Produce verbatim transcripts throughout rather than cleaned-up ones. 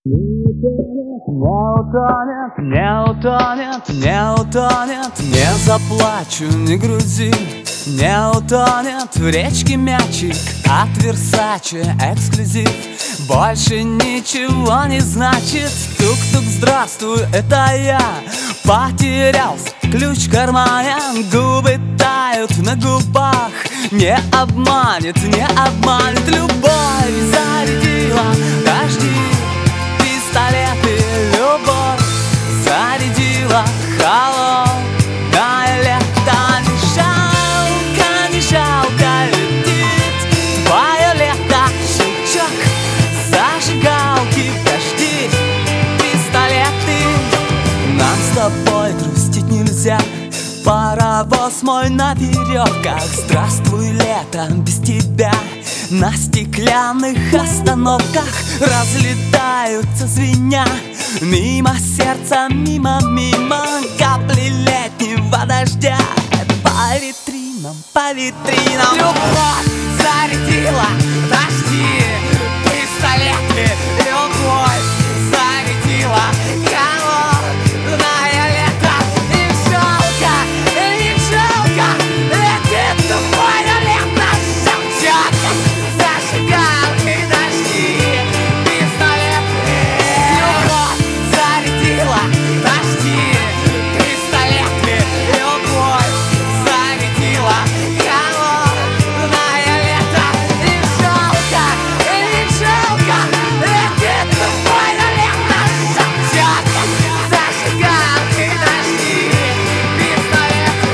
Не утонет, не утонет, не утонет, не заплачу, не грузи. Не утонет в речке мячик от Версаче эксклюзив. Больше ничего не значит. Тук-тук, здравствуй, это я. Потерялся ключ в кармане. Губы тают на губах. Не обманет, не обманет. Любовь зарядила дожди, пистолеты, любовь зарядила холодное лето. Не жалко, не жалко летит твое лето. Щелчок зажигалки, дожди, пистолеты. Нам с тобой грустить нельзя. Паровоз мой на веревках. Здравствуй, лето, без тебя. На стеклянных остановках разлетаются звеня. Мимо сердца, мимо, мимо капли летнего дождя. По витринам, по витринам любовь зарядила дожди, пистолеты, любовь зарядила холодное лето. Не жалко, не жалко летит твое лето. Щелчок зажигалки, дожди, пистолеты. Любовь зарядила дожди, пистолеты. Любовь зарядила холодное лето. Не жалко, не жалко летит твое лето. Щелчок зажигалки, дожди, пистолеты.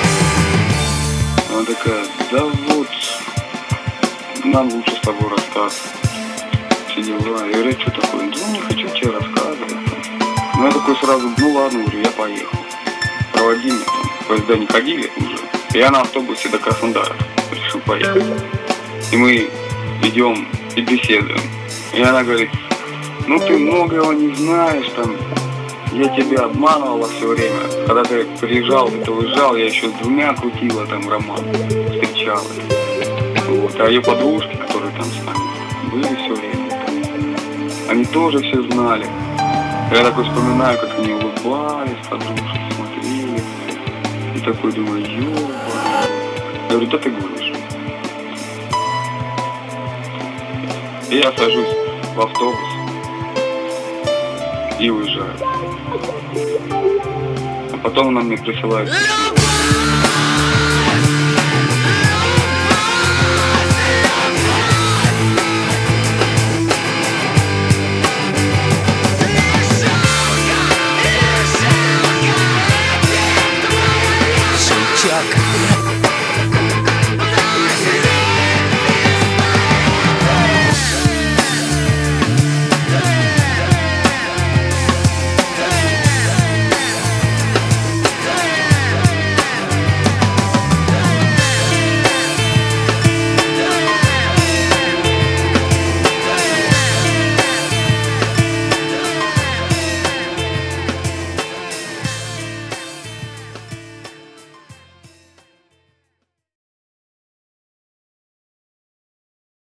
Она такая: да вот, нам лучше с тобой расстаться. Все дела. Я говорю: что такое? Ну, не хочу тебе рассказывать. Ну, я такой сразу: ну ладно, говорю, я поехал. Проводи меня там. Поезда не ходили уже. Я на автобусе до Краснодара решил поехать. И мы идем и беседуем. И она говорит: ну ты многого не знаешь, там, я тебя обманывала все время. Когда ты приезжал, ты уезжал, я еще с двумя крутила там роман, встречалась. Вот. А ее подружки, которые там с нами были все время там, они тоже все знали. Я такой вспоминаю, как они улыбались, подружки смотрели. И такой думаю: ёба. Я говорю: да ты говоришь. И я сажусь в автобус и уезжаю. А потом она мне присылает письмо.